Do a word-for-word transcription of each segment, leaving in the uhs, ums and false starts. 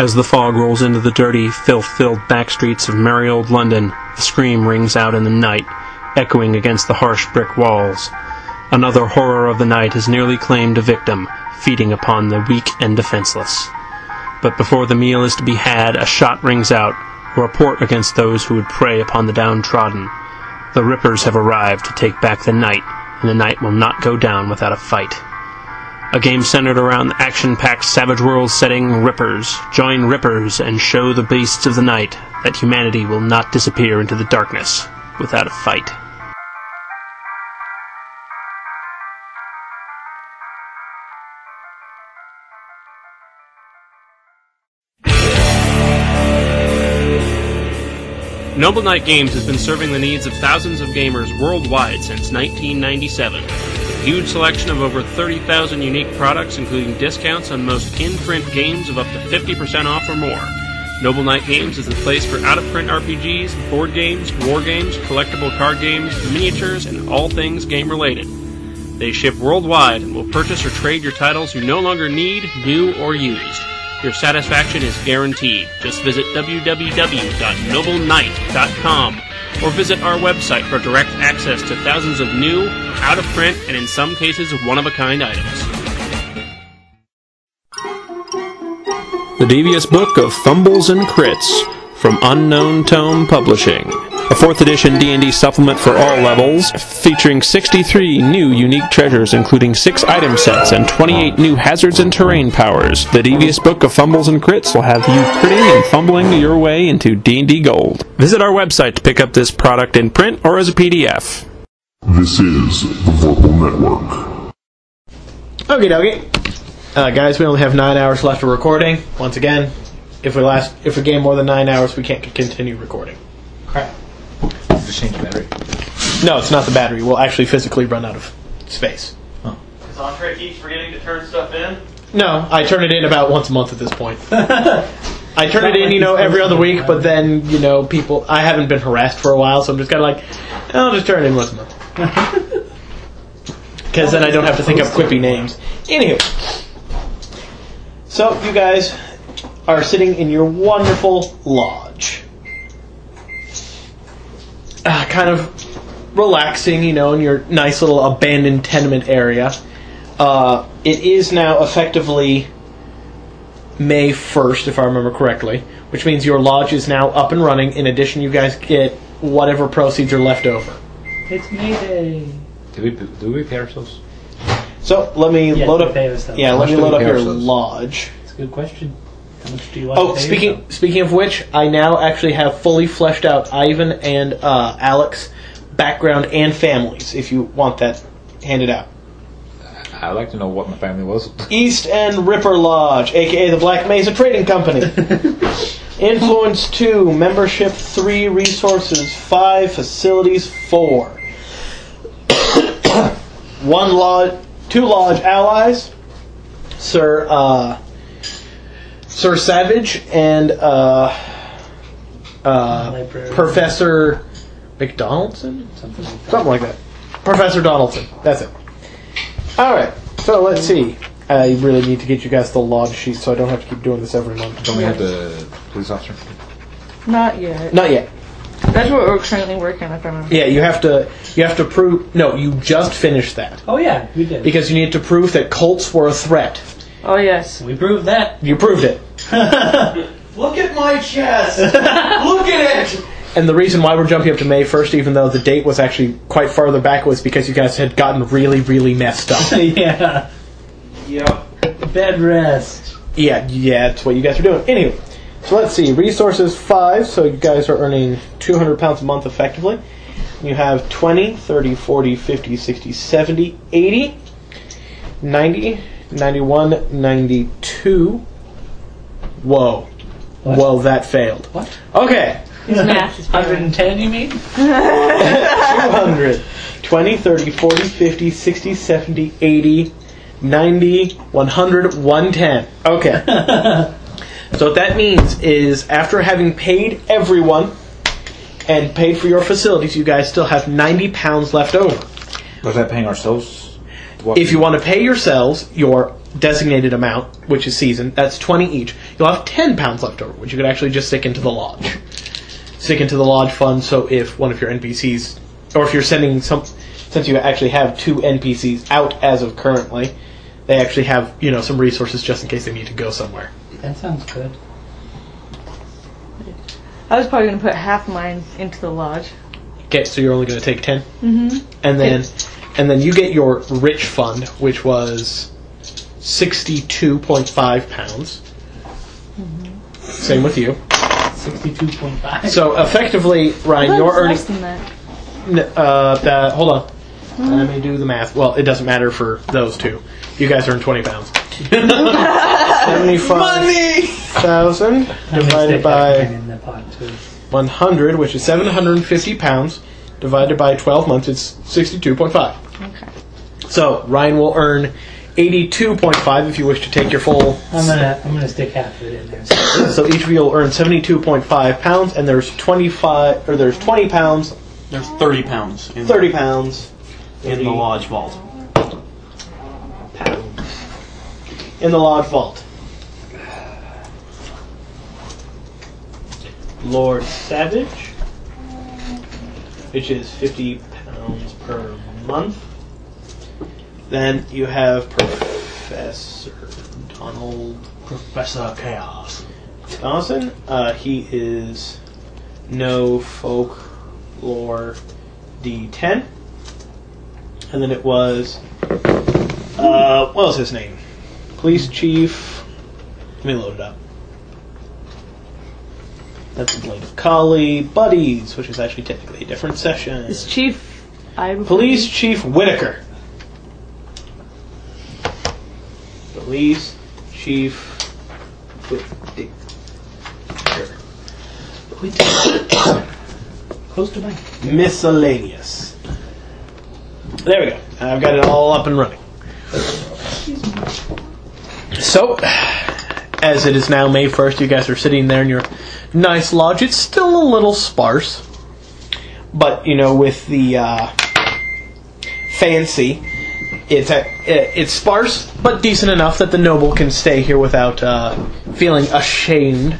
As the fog rolls into the dirty, filth-filled back streets of merry old London, the scream rings out in the night, echoing against the harsh brick walls. Another horror of the night has nearly claimed a victim, feeding upon the weak and defenseless. But before the meal is to be had, a shot rings out, a report against those who would prey upon the downtrodden. The Rippers have arrived to take back the night, and the night will not go down without a fight. A game centered around the action-packed Savage World setting Rippers. Join Rippers and show the beasts of the night that humanity will not disappear into the darkness without a fight. Noble Knight Games has been serving the needs of thousands of gamers worldwide since nineteen ninety-seven. A huge selection of over thirty thousand unique products, including discounts on most in-print games of up to fifty percent off or more. Noble Knight Games is the place for out-of-print R P Gs, board games, war games, collectible card games, miniatures, and all things game-related. They ship worldwide and will purchase or trade your titles you no longer need, new, or used. Your satisfaction is guaranteed. Just visit w w w dot noble knight dot com or visit our website for direct access to thousands of new, out-of-print, and in some cases one-of-a-kind items. The Devious Book of Fumbles and Crits from Unknown Tome Publishing. A fourth edition D and D supplement for all levels, featuring sixty-three new unique treasures, including six item sets and twenty-eight new hazards and terrain powers. The Devious Book of Fumbles and Crits will have you critting and fumbling your way into D and D Gold. Visit our website to pick up this product in print or as a P D F. This is the Vorpal Network. Okie dokie. Uh, guys, we only have nine hours left of recording. Once again, if we last, if we game more than nine hours, we can't continue recording. Crap. Just change the battery. No, it's not the battery. We'll actually physically run out of space. Oh. Is Andre keeps forgetting to turn stuff in? No, I turn it in about once a month at this point. I turn it in, you know, every other week, but then, you know, people... I haven't been harassed for a while, so I'm just kind of like, I'll just turn it in once a month. Because then I don't have to think up quippy names. Anywho. So, you guys are sitting in your wonderful lodge. Uh, kind of relaxing, you know, in your nice little abandoned tenement area. Uh, it is now effectively May first, if I remember correctly, which means your lodge is now up and running. In addition, you guys get whatever proceeds are left over. It's May Day. Do we do we pay ourselves? So let me Yes, load we up. pay ourselves. Yeah, How let much me do we load up pay your ourselves? lodge. That's a good question. How much do you like Oh, to pay speaking yourself? speaking of which, I now actually have fully fleshed out Ivan and uh, Alex background and families. If you want that handed out. I'd like to know what my family was. East End Ripper Lodge, aka the Black Mesa Trading Company. Influence two, membership three, resources five, facilities four. One lodge, two lodge allies, Sir uh, Sir Savage and uh, uh, Librarian. Professor McDonaldson, Something like that. something like that. Professor Donaldson. That's it. All right. So let's see. I really need to get you guys the lodge sheet, so I don't have to keep doing this every month. Don't we have the police officer? Not yet. Not yet. That's what we're currently working on, if I remember. Yeah, you have to. You have to prove. No, you just finished that Oh yeah, we did. because you need to prove that Colts were a threat. Oh, yes. we proved that. You proved it. Look at my chest! Look at it! And the reason why we're jumping up to May first, even though the date was actually quite farther back, was because you guys had gotten really, really messed up. Yeah. Yep. Bed rest. Yeah, yeah, that's what you guys are doing. Anyway, so let's see. Resources five, so you guys are earning two hundred pounds a month effectively. You have twenty, thirty, forty, fifty, sixty, seventy, eighty, ninety, ninety-one, ninety-two. Whoa. What? Whoa, that failed. What? Okay. His math is one better. hundred ten, you mean? two hundred. twenty, thirty, forty, fifty, sixty, seventy, eighty, ninety, one hundred, one hundred ten. Okay. So what that means is after having paid everyone and paid for your facilities, you guys still have ninety pounds left over. Was that paying ourselves? What? If you want to pay yourselves, your designated amount, which is seasoned. That's twenty each. You'll have ten pounds left over, which you could actually just stick into the lodge. Stick into the lodge fund, so if one of your N P Cs, or if you're sending some, since you actually have two N P Cs out as of currently, they actually have, you know, some resources just in case they need to go somewhere. That sounds good. I was probably going to put half mine into the lodge. Okay, so you're only going to take ten? Mm-hmm. And then, and then you get your rich fund, which was sixty-two point five pounds. Mm-hmm. Same with you. sixty-two point five. So effectively, Ryan, I thought it you're was earning. less than that. N- Uh, that, hold on. Let me do the math. Well, it doesn't matter for those two. You guys earn twenty pounds. seventy-five thousand divided by in the pot too. one hundred, which is seven hundred fifty pounds, divided by twelve months, it's sixty-two point five. Okay. So, Ryan will earn eighty-two point five if you wish to take your full. I'm gonna I'm gonna stick half of it in there. So each of you will earn seventy-two point five pounds, and there's twenty-five, or there's twenty pounds, There's thirty pounds in, thirty pounds in the lodge vault. in the lodge vault. Lord Savage, which is fifty pounds per month. Then you have Professor Donald Professor Chaos. Dawson. Uh, he is no folklore D ten. And then it was, uh, what was his name? Police Chief. Let me load it up. That's the Blade of Kali. Buddies, which is actually technically a different session. Is Chief I Police Chief Whitaker. Police Chief Whitaker. Close to mine. Miscellaneous. There we go. I've got it all up and running. So, as it is now May first, you guys are sitting there in your nice lodge. It's still a little sparse. But, you know, with the uh, fancy, it's a, it's sparse, but decent enough that the noble can stay here without uh, feeling ashamed.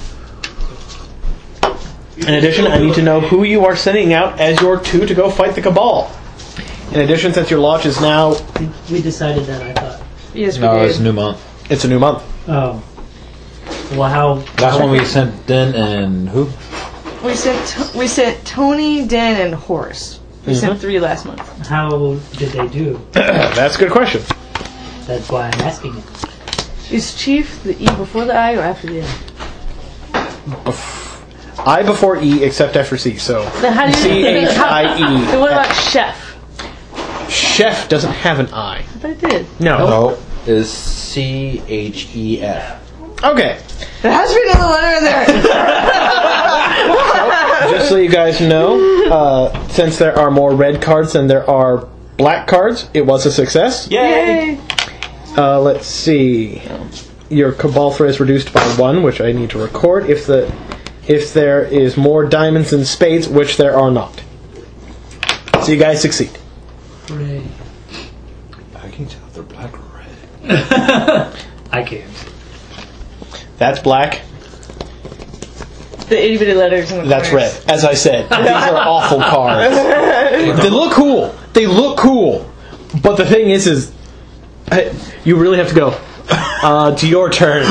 In addition, I need to know who you are sending out as your two to go fight the Cabal. In addition, since your lodge is now... We decided that, I thought. Yes, we No, did. it's a new month. It's a new month. Oh. Well, how... Last one we sent Den and who? We sent we sent Tony, Dan, and Horace. We Mm-hmm. sent three last month. How did they do? That's a good question. That's why I'm asking it. Is Chief the E before the I or after the I? I before E, except after C, so... Then how do you C H I E. Then what about Chef? Chef doesn't have an I. I thought it did. No. No, is C H E F. Okay. There has to be another letter in there. Just so you guys know, uh, since there are more red cards than there are black cards, it was a success. Yay! Uh, let's see. Your Cabal threat is reduced by one, which I need to record. If the if there is more diamonds than spades, which there are not. So you guys succeed. Hooray. I can tell if they're black or red. I can't. That's black. The itty bitty letters in the That's corners. red. As I said, these are awful cards. They look cool. They look cool. But the thing is, is I, you really have to go. Uh, to your turn.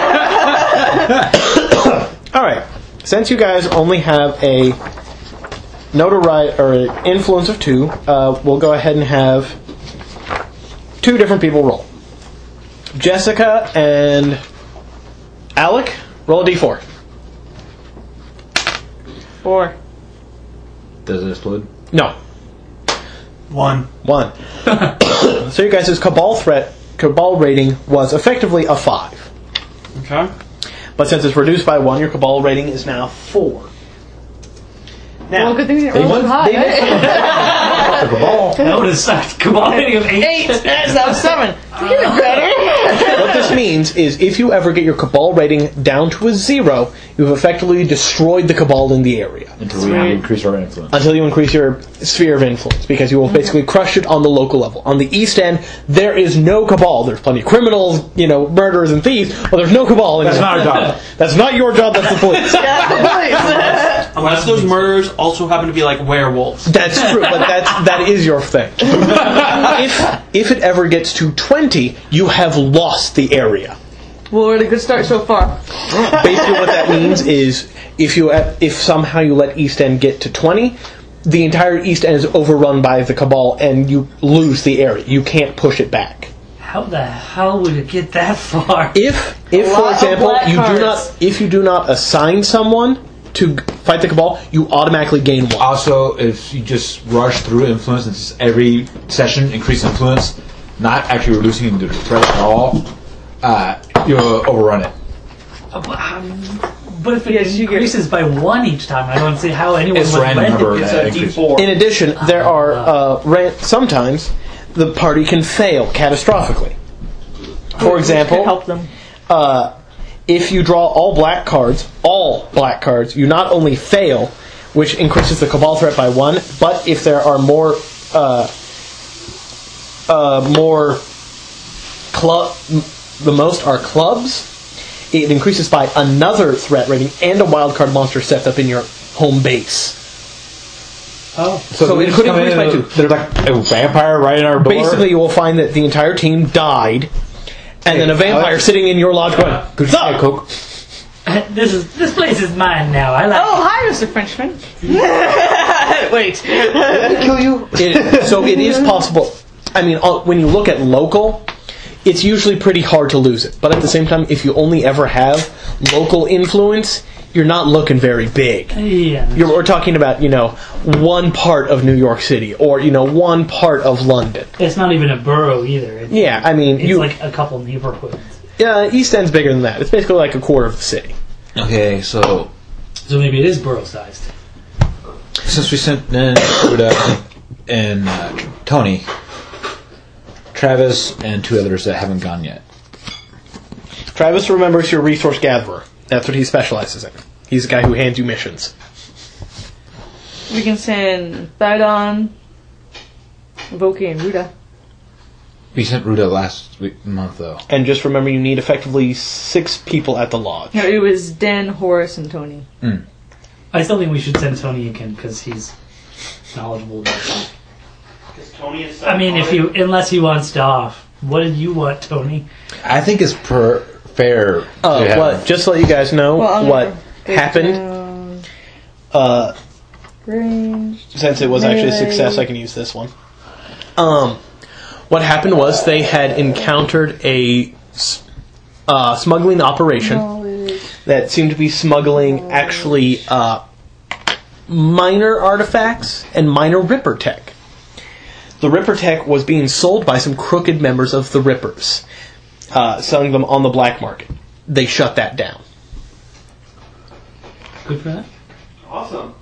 All right. Since you guys only have a notoriety or an influence of two, uh, we'll go ahead and have two different people roll. Jessica and Alec, roll a d four. Four. Does it explode? No. One. One. So you guys' Cabal threat, Cabal rating was effectively a five. Okay. But since it's reduced by one, your Cabal rating is now four. Now, Well, good thing we didn't roll want- one high, they right? That would have sucked. Come on, hitting of eight. Eight! That's now seven. You're getting better. what this this means is if you ever get your Cabal rating down to a zero, you've effectively destroyed the Cabal in the area. Until we increase our influence. Until you increase your sphere of influence, because you will basically crush it on the local level. On the East End, there is no Cabal. There's plenty of criminals, you know, murderers and thieves, but there's no Cabal. That's not our job. That's not your job, that's the police. Unless those murderers also happen to be like werewolves. That's true, but that's, that is your thing. if, if it ever gets to twenty, you have lost the area. Well, we're at a good start so far. Basically what that means is if you if somehow you let East End get to twenty, the entire East End is overrun by the Cabal and you lose the area. You can't push it back. How the hell would it get that far? If if A for lot of example black you do cards. not if you do not assign someone to fight the Cabal, you automatically gain one. Also, if you just rush through influence and just every session increase influence, not actually reducing the threat at all, uh, you'll overrun it. Uh, But, um, but if it Yes, you get- increases by one each time, I don't see how anyone It's would random let number. it. It's that a D increase. four. In addition, there are uh, ran- sometimes the party can fail catastrophically. For example, Could help them. uh, if you draw all black cards, all black cards, you not only fail, which increases the Cabal threat by one, but if there are more, uh, uh, more club, the most are clubs, it increases by another threat rating and a wildcard monster set up in your home base. Oh, So they it just could come in increase by and two. There's like a vampire right in our door. Basically, you will find that the entire team died, and then a vampire Alex? sitting in your lodge going, Could you say Coke? this is this place is mine now. I like. Oh, hi, Mister Frenchman. Wait. kill you. It, so it is possible. I mean, uh, when you look at local, it's usually pretty hard to lose it. But at the same time, if you only ever have local influence, you're not looking very big. Yeah. You're, we're talking about, you know, one part of New York City, or, you know, one part of London. It's not even a borough either. It's, Yeah, I mean, it's you. like a couple neighborhoods. Uh, East End's bigger than that. It's basically like a quarter of the city. Okay, so So maybe it is borough-sized. since we sent in Uda and uh, Tony, Travis, and two others that haven't gone yet. Travis remembers your resource gatherer. That's what he specializes in. He's the guy who hands you missions. We can send Thydon, Voki, and Ruda. We sent Ruda last week, month though. And just remember, you need effectively six people at the lodge. No, it was Den, Horace, and Tony. I still think we should send Tony again because he's knowledgeable about that. Tony is I mean, if you unless he wants to off, what did you want, Tony? I think it's per fair. Uh, to have- what, just to let you guys know Well, I'm what gonna go happened, down, uh, Ranged. since it was actually a Melee. success, I can use this one. Um, what happened was they had encountered a s- uh, smuggling operation Knowledge. that seemed to be smuggling actually uh, minor artifacts and minor Ripper tech. The Ripper tech was being sold by some crooked members of the Rippers, uh, selling them on the black market. They shut that down. Good for that. Awesome.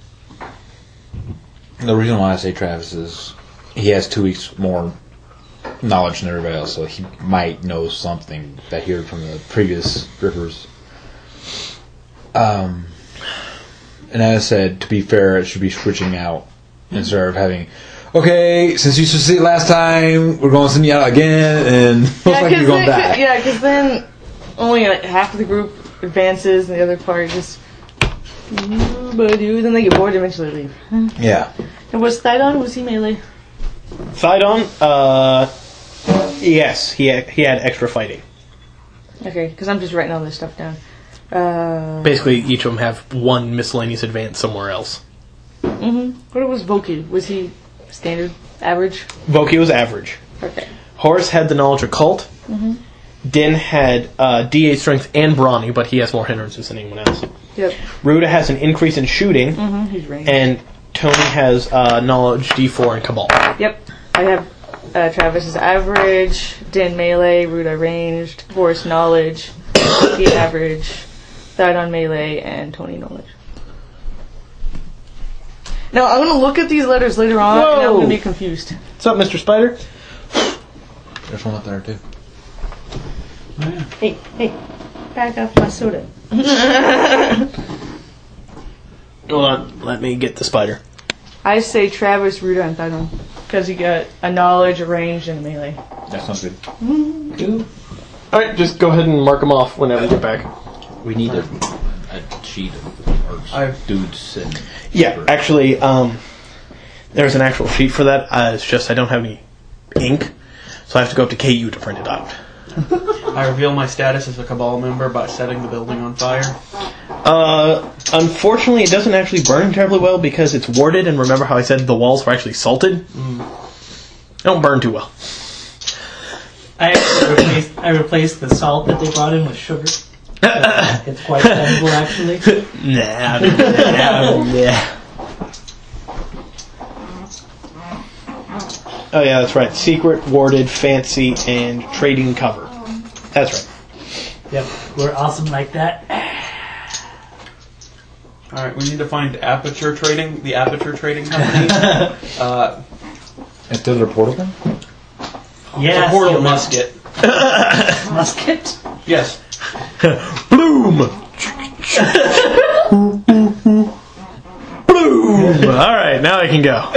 The reason why I say Travis is he has two weeks more knowledge than everybody else, so he might know something that he heard from the previous Rippers. Um, and as I said, to be fair, it should be switching out instead of having, okay, since you succeeded last time, we're going to send you out again, and most Yeah, likely because you're going to then, die. yeah, 'cause then only like half of the group advances, and the other part just. But then they get bored and eventually leave. Yeah. And was Thydon? Was he melee? Thydon, uh, yes, he had, he had extra fighting. Okay, because I'm just writing all this stuff down. Uh, Basically, each of them have one miscellaneous advance somewhere else. mm-hmm. What was Voki? Was he standard, average? Voki was average. Okay. Horace had the knowledge occult. Mm-hmm. Din had uh, D eight strength and brawny, but he has more hindrances than anyone else. Yep. Ruda has an increase in shooting, Mm-hmm. He's ranged. and Tony has uh, knowledge D four and Cabal. Yep. I have uh, Travis's average, Din melee, Ruda ranged, Horace knowledge, Voki average, Thydon melee, and Tony knowledge. Now I'm gonna look at these letters later on, and I'm Whoa. gonna be confused. What's up, Mister Spider? There's one up there, too. Hey, hey, back off my soda. Hold on, let me get the spider. I say Travis, Ruda, and Thydon. Because you got a knowledge, a range, and a melee. That sounds good. Alright, just go ahead and mark them off whenever you get back. We need a, a sheet of orcs, I've- dudes and Yeah, paper. actually, um, there's an actual sheet for that. Uh, it's just I don't have any ink, so I have to go up to K U to print it out. I reveal my status as a Cabal member by setting the building on fire. Uh, unfortunately, it doesn't actually burn terribly well because it's warded, and remember how I said the walls were actually salted? Mm. They don't burn too well. I actually replaced, I replaced the salt that they brought in with sugar. It's quite edible, actually. Nah, nah, nah. Oh yeah, that's right. Secret, warded, fancy, and trading cover. That's right. Yep, we're awesome like that. Alright, we need to find Aperture Trading, the Aperture Trading Company. uh, Is there a portal then? Yes, a portal it was musket. musket. Yes. Bloom! Bloom! Alright, now I can go.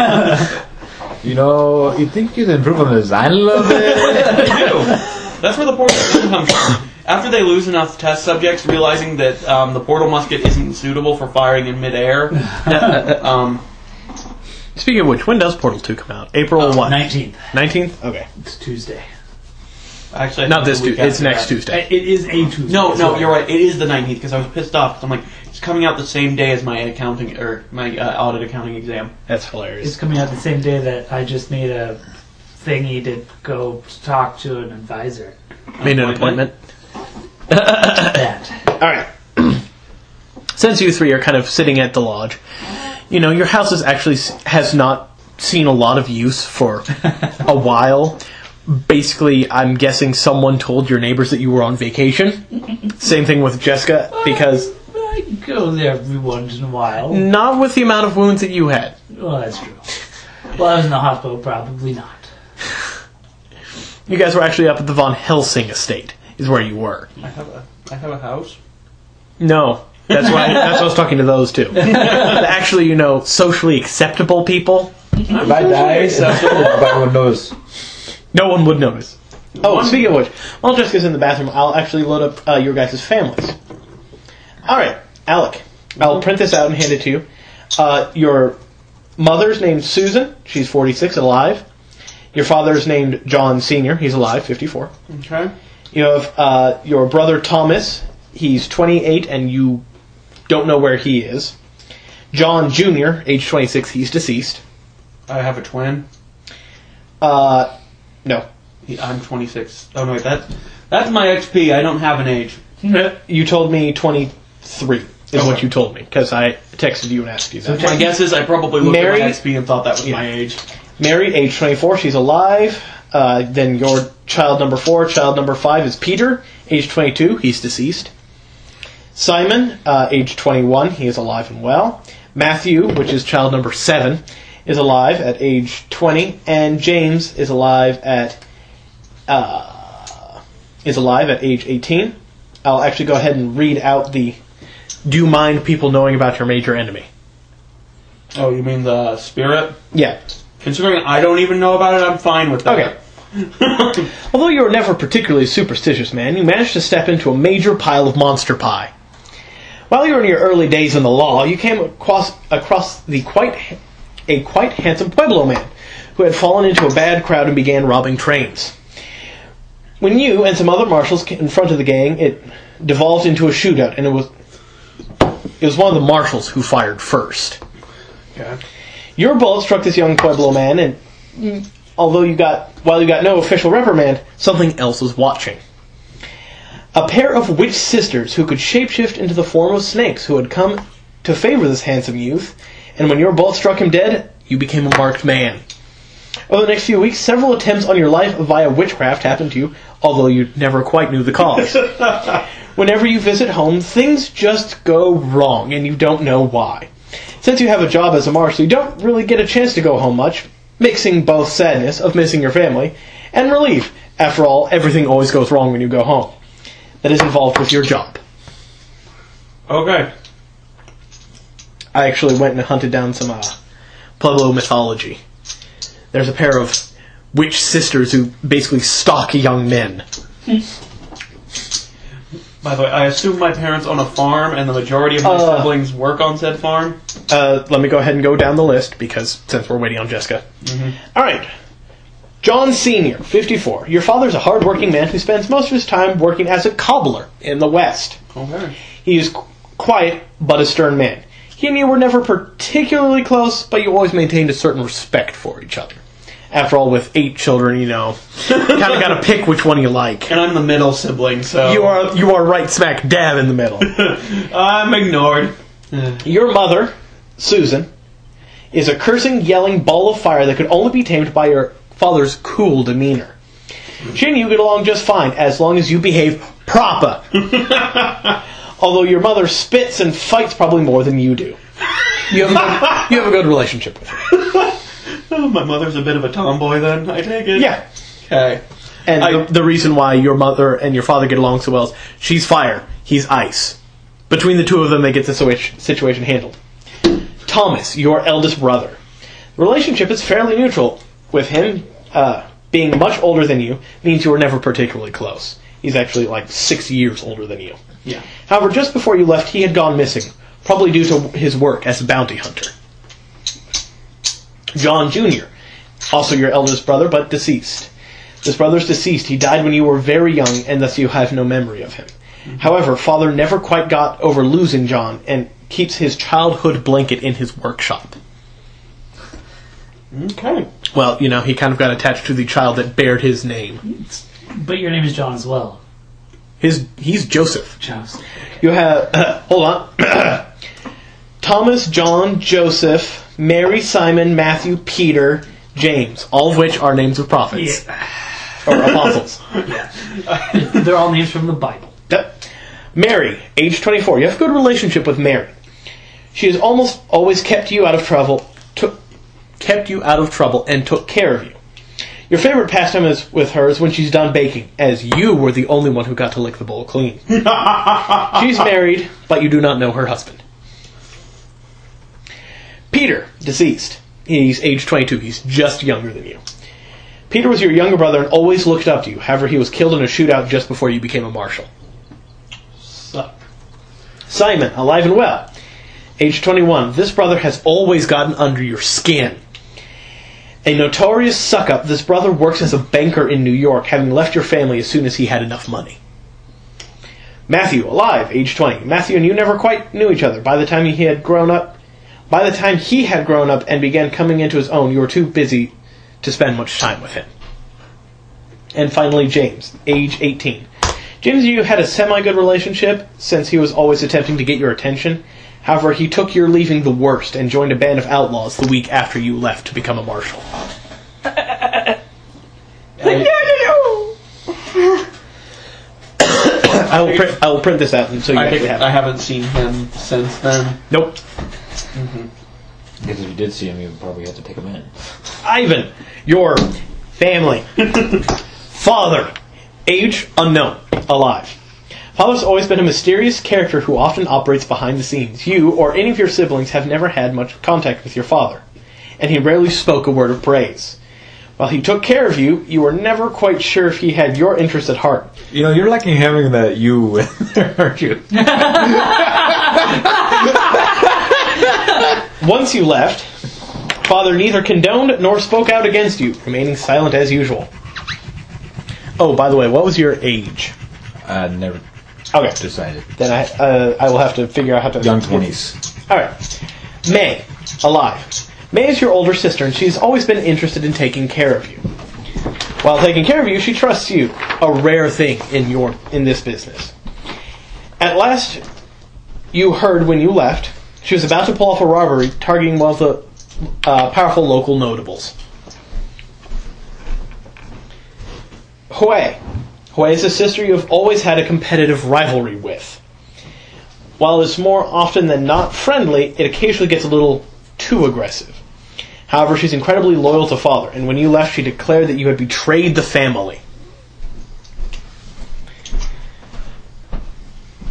You know, you think you can improve on the design a little bit? They do. That's where the portal musket comes from. After they lose enough test subjects, realizing that um, the portal musket isn't suitable for firing in midair. um, Speaking of which, when does Portal two come out? April Uh, what? nineteenth. nineteenth? Okay. It's Tuesday. actually, I Not think this the week Tuesday. It's after next that. Tuesday. It is a Tuesday. No, no, so- you're right. It is the nineteenth because I was pissed off. 'Cause I'm like, it's coming out the same day as my accounting or my uh, audit accounting exam. That's It's hilarious. coming out the same day that I just made a thingy to go talk to an advisor. Made an appointment. That. Alright. Since you three are kind of sitting at the lodge, you know, your house is actually has not seen a lot of use for a while. Basically, I'm guessing someone told your neighbors that you were on vacation. Same thing with Jessica, because I go there every once in a while. not with the amount of wounds that you had. Well, that's true. Well, I was in the hospital, probably not. You guys were actually up at the Von Helsing estate, is where you were. I have a, I have a house. No. That's why that's why I was talking to those two. Actually, you know, socially acceptable people, If I die, everyone knows. no one would notice. Oh, speaking of which, while Jessica's in the bathroom, I'll actually load up uh, your guys' families. Alright, Alec. I'll print this out and hand it to you. Uh, your mother's named Susan. She's forty-six, alive. Your father's named John Senior He's alive, fifty-four. Okay. You have uh, your brother Thomas. He's twenty-eight, and you don't know where he is. John Junior, age twenty-six, he's deceased. I have a twin. Uh, no. He, I'm twenty-six. Oh no, wait, that that's my X P. I don't have an age. You told me twenty-three is Okay. what you told me, because I texted you and asked you that. My guess is I probably looked Mary- at my X P and thought that was Yeah. my age. Mary, age twenty-four, she's alive. Uh, then your child number four, child number five is Peter, age twenty-two, he's deceased. Simon, uh, age twenty-one, he is alive and well. Matthew, which is child number seven, is alive at age twenty, and James is alive at uh, is alive at age eighteen. I'll actually go ahead and read out the. Do you mind people knowing about your major enemy? Oh, you mean the spirit? Yeah. Considering I don't even know about it, I'm fine with that. Okay. Although you were never particularly superstitious man, you managed to step into a major pile of monster pie. While you were in your early days in the law, you came across across the quite a quite handsome Pueblo man who had fallen into a bad crowd and began robbing trains. When you and some other marshals confronted the gang, it devolved into a shootout, and it was it was one of the marshals who fired first. Okay. Your bullet struck this young Pueblo man, and mm, although you got, while you got no official reprimand, something else was watching. A pair of witch sisters who could shapeshift into the form of snakes who had come to favor this handsome youth, and when your bullet struck him dead, you became a marked man. Over the next few weeks, several attempts on your life via witchcraft happened to you, although you never quite knew the cause. Whenever you visit home, things just go wrong, and you don't know why. Since you have a job as a marshal, you don't really get a chance to go home much, mixing both sadness of missing your family and relief After all, everything always goes wrong when you go home. That is involved with your job. Okay. I actually went and hunted down some uh, Pueblo mythology. There's a pair of witch sisters who basically stalk young men. By the way, I assume my parents own a farm, and the majority of my Uh, siblings work on said farm. Uh, let me go ahead and go down the list, because since we're waiting on Jessica. Alright. John Senior, fifty-four. Your father's a hard-working man who spends most of his time working as a cobbler in the West. Okay. He is qu- quiet, but a stern man. He and you were never particularly close, but you always maintained a certain respect for each other. After all, with eight children, you know, kind of got to pick which one you like. And I'm the middle sibling, so... You are you are right smack dab in the middle. I'm ignored. Your mother, Susan, is a cursing, yelling ball of fire that could only be tamed by your father's cool demeanor. She and you get along just fine, as long as you behave proper. Although your mother spits and fights probably more than you do. You have a good, you have a good relationship with her. Oh, my mother's a bit of a tomboy then, I take it? Yeah. Okay. And I- the, the reason why your mother and your father get along so well is she's fire, he's ice. Between the two of them, they get the situa- situation handled. Thomas, your eldest brother. The relationship is fairly neutral. With him uh, being much older than you means you were never particularly close. He's actually like six years older than you. Yeah. However, just before you left, he had gone missing, probably due to his work as a bounty hunter. John Junior, also your eldest brother, but deceased. This brother's deceased. He died when you were very young, and thus you have no memory of him. Mm-hmm. However, father never quite got over losing John, and keeps his childhood blanket in his workshop. Okay. Well, you know, he kind of got attached to the child that bared his name. But your name is John as well. His He's Joseph. Joseph. You have... Uh, hold on. Thomas, John, Joseph, Mary, Simon, Matthew, Peter, James, all of which are names of prophets. Yeah. Or apostles. Yeah. They're all names from the Bible. Yep. Mary, age twenty-four. You have a good relationship with Mary. She has almost always kept you out of trouble, took, kept you out of trouble, and took care of you. Your favorite pastime is with her is when she's done baking, as you were the only one who got to lick the bowl clean. She's married, but you do not know her husband. Peter, deceased. He's age twenty-two. He's just younger than you. Peter was your younger brother and always looked up to you. However, he was killed in a shootout just before you became a marshal. Suck. Simon, alive and well. Age twenty-one. This brother has always gotten under your skin. A notorious suck-up, this brother works as a banker in New York, having left your family as soon as he had enough money. Matthew, alive, age twenty. Matthew and you never quite knew each other. By the time he had grown up, by the time he had grown up and began coming into his own, you were too busy to spend much time with him. And finally, James, age eighteen. James and you had a semi-good relationship, since he was always attempting to get your attention. However, he took your leaving the worst and joined a band of outlaws the week after you left to become a marshal. I, I will print. I will print this out, and so you I, actually think have I it. haven't seen him since then. Nope. Because if you did see him, you would probably have to take him in. Ivan, your family, father, age unknown, alive. Father's always been a mysterious character who often operates behind the scenes. You, or any of your siblings, have never had much contact with your father, and he rarely spoke a word of praise. While he took care of you, you were never quite sure if he had your interest at heart. You know, you're liking having that you in there, aren't you? Once you left, father neither condoned nor spoke out against you, remaining silent as usual. Oh, by the way, what was your age? I never Okay. decided. Then I uh, I will have to figure out how to... Young twenties. Alright. May, alive. May is your older sister, and she's always been interested in taking care of you. While taking care of you, she trusts you, a rare thing in your in this business. At last, you heard when you left, she was about to pull off a robbery targeting one of the uh, powerful local notables. Hui. Hui is a sister you have always had a competitive rivalry with. While it's more often than not friendly, it occasionally gets a little too aggressive. However, she's incredibly loyal to father, and when you left, she declared that you had betrayed the family.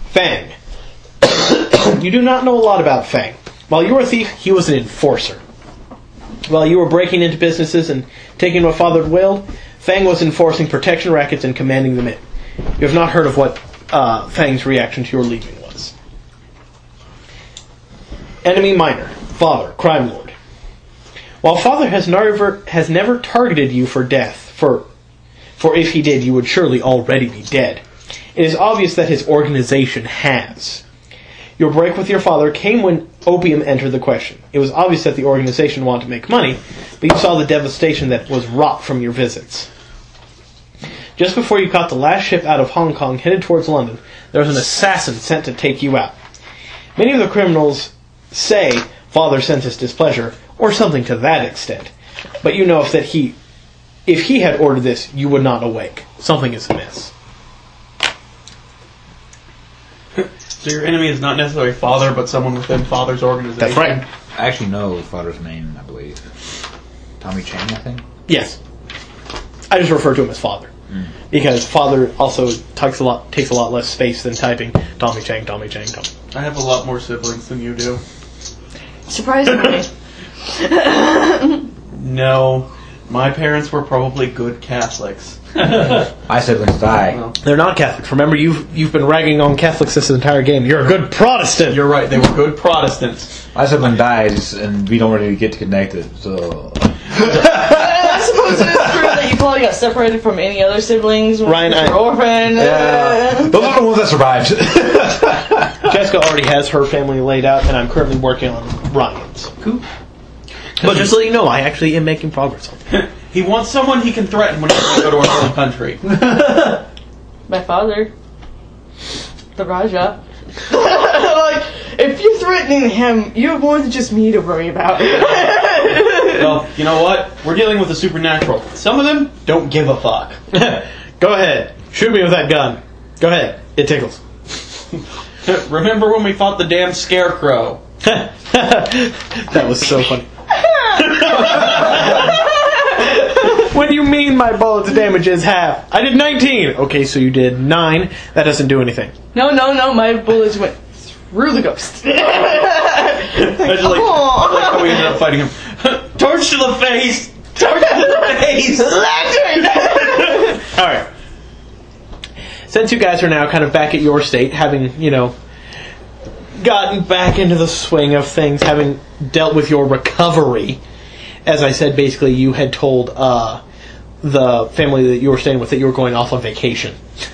Fang. You do not know a lot about Fang. While you were a thief, he was an enforcer. While you were breaking into businesses and taking what father had willed, Fang was enforcing protection rackets and commanding them in. You have not heard of what uh, Fang's reaction to your leaving was. Enemy minor. Father, crime lord. While father has never has never targeted you for death, for for if he did, you would surely already be dead. It is obvious that his organization has. Your break with your father came when opium entered the question. It was obvious that the organization wanted to make money, but you saw the devastation that was wrought from your visits. Just before you caught the last ship out of Hong Kong headed towards London, there was an assassin sent to take you out. Many of the criminals say father sent his displeasure, or something to that extent. But you know if that he, if he had ordered this, you would not awake. Something is amiss. So your enemy is not necessarily father, but someone within father's organization. That's right. I actually know father's name, I believe. Tommy Chang, I think? Yes. I just refer to him as father. Mm. Because father also takes a lot takes a lot less space than typing Tommy Chang, Tommy Chang, Tommy. I have a lot more siblings than you do. Surprisingly. No. My parents were probably good Catholics. My siblings die. Well, They're not Catholics. Remember, you've you've been ragging on Catholics this entire game. You're a good Protestant. you're right, they were good Protestants. My sibling dies, and we don't really get connected, so... I suppose it is true that you probably got separated from any other siblings. Ryan, I- your orphan. Yeah. Those are the ones that survived. Jessica already has her family laid out, and I'm currently working on Ryan's. Cool. But just to let you know, I actually am making progress on it. He wants someone he can threaten when he go to our home country. My father. The Raja. Like, if you're threatening him, you have more than just me to worry about. Well, you know what? We're dealing with the supernatural. Some of them don't give a fuck. Go ahead. Shoot me with that gun. Go ahead. It tickles. Remember when we fought the damn scarecrow? That was so funny. What do you mean my bullet's damage is half? I did nineteen. Okay, so you did nine. That doesn't do anything. No, no, no, my bullets went through the ghost. I just like, I like how we ended up fighting him. Torch to the face! Torch to the face! Lantern! Alright. Since you guys are now kind of back at your state, having, you know, gotten back into the swing of things, having dealt with your recovery, as I said, basically you had told uh, the family that you were staying with that you were going off on vacation.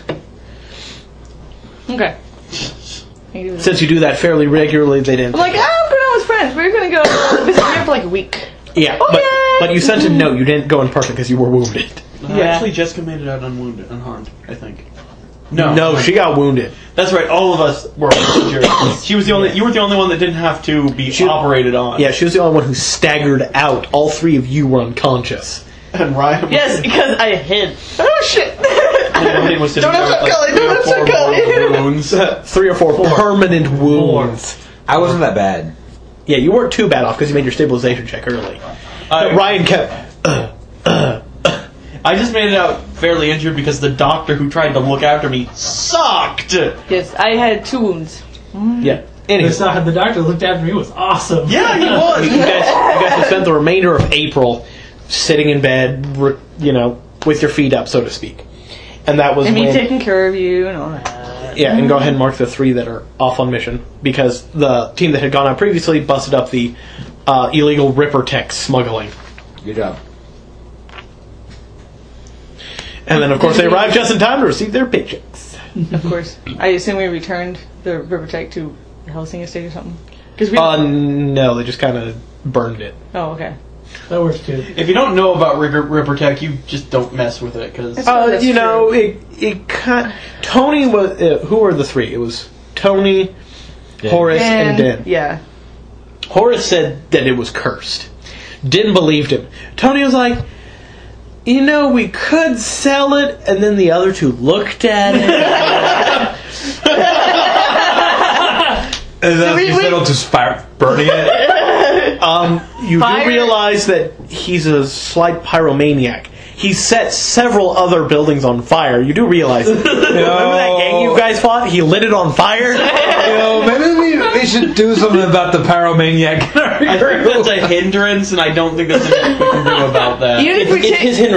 Okay. Since you do that fairly regularly, they didn't. I'm like, oh, I'm going out with friends. We're going to go visit here for like a week. Yeah, Okay. but but you sent a note. You didn't go in person because you were wounded. Uh, Yeah. Actually, Jessica made it out unwounded, unharmed, I think. No. No, she got wounded. That's right, all of us were injured. She was the only, you were the only one that didn't have to be She- operated on. Yeah, she was the only one who staggered out. All three of you were unconscious. And Ryan Yes, because I hid. Oh, shit. Ryan was sitting Don't have there with, to like, cut it, don't three or have to four cut it. mortal wounds. Three or four permanent wounds. I wasn't that bad. Yeah, you weren't too bad off because you made your stabilization check early. I- But Ryan kept. Uh, uh, I just made it out fairly injured because the doctor who tried to look after me sucked! Yes, I had two wounds. yeah. The, Anyway, saw, the doctor looked after me was awesome. Yeah, he you was! guys, you guys have spent the remainder of April sitting in bed, re- you know, with your feet up, so to speak. And that was And me when. taking care of you and all that. Yeah, and go ahead and mark the three that are off on mission because the team that had gone out previously busted up the uh, illegal Ripper Tech smuggling. Good job. And then, of course, they arrived just in time to receive their paychecks. Of course. I assume we returned the River Tech to the Helsing Estate or something. Because we. Uh, no, they just kind of burned it. oh, okay. That works too. If you don't know about Ripper, Ripper Tech, you just don't mess with it, because... Oh, Uh, that's you know, true. it it kind. Tony was. Uh, who were the three? It was Tony, Horace, and Dan. Yeah. Horace said that it was cursed. Didn't believe him. Tony was like, you know, we could sell it, and then the other two looked at it. And then we- you we- settled to spir- burning it. um, you Fire? do realize that he's a slight pyromaniac. he set several other buildings on fire. You do realize it. Remember that gang you guys fought? He lit it on fire? You know, maybe we, we should do something about the pyromaniac in our I think crew. that's a hindrance, and I don't think there's anything we can do about that. Even if we It's take- his hindrance.